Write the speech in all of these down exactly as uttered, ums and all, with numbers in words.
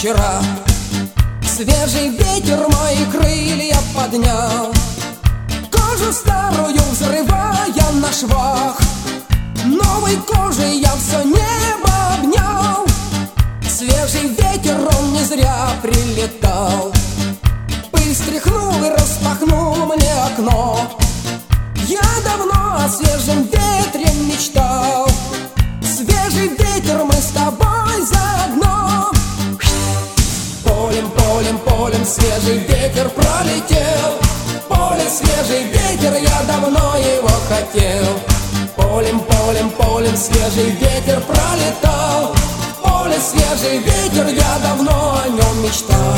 вчера. Свежий ветер мои крылья поднял, кожу старую взрывая на швах. Новой кожей я все небо обнял. Свежий ветер, он не зря прилетал. Пыль стряхнул и распахнул мне окно. Я давно о свежем ветре мечтал. Свежий ветер, мы с тобой заодно. Полем, полем, полем свежий ветер пролетел. Поле, свежий ветер, я давно его хотел. Полем, полем, полем свежий ветер пролетал. Поле, свежий ветер, я давно о нем мечтал.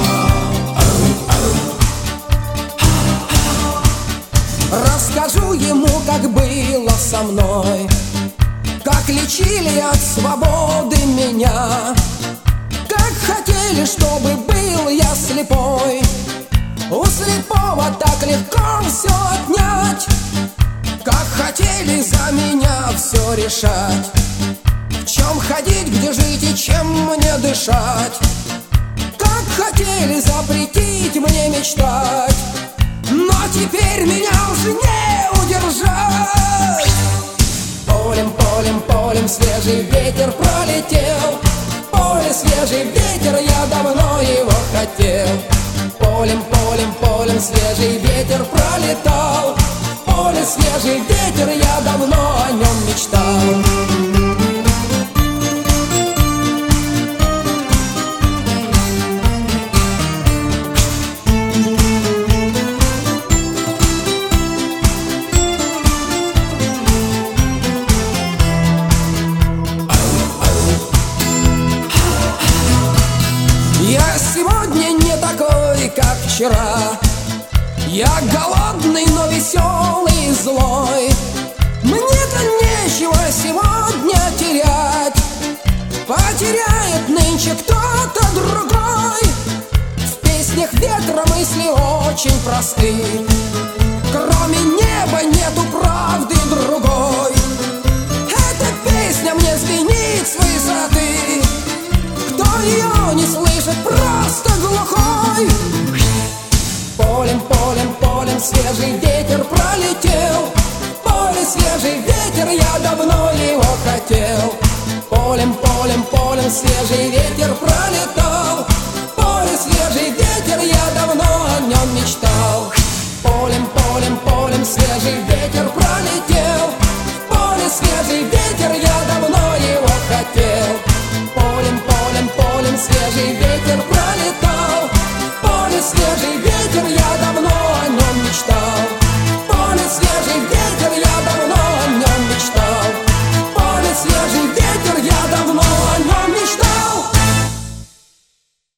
Расскажу ему, как было со мной, как лечили от свободы меня, как хотели, чтобы был я слепой. У слепого так легко все отнять, как хотели за меня все решать. В чем ходить, где жить и чем мне дышать, как хотели запретить мне мечтать. Но теперь меня уже не удержать. Полем, полем, полем свежий ветер пролетел. Поле, свежий ветер, я давно его хотел. Полем, полем, полем свежий ветер пролетал. Поле, свежий ветер, я давно о нем мечтал. Я сегодня не такой, как вчера. Я голодный, но веселый и злой. Мне-то нечего сегодня терять. Потеряет нынче кто-то другой. В песнях ветра мысли очень просты. Кроме неба нету правды другой. Эта песня мне звенит с высоты. Кто ее не слышит, просто глухой. Полем, полем, полем свежий ветер пролетел. Поле, свежий ветер, я давно его хотел. Полем, полем, полем свежий ветер пролетал. Поле, свежий ветер, я давно о нем мечтал. Полем, полем, полем свежий ветер пролетел. Поле, свежий ветер, я давно его хотел. Полем, полем, полем свежий ветер.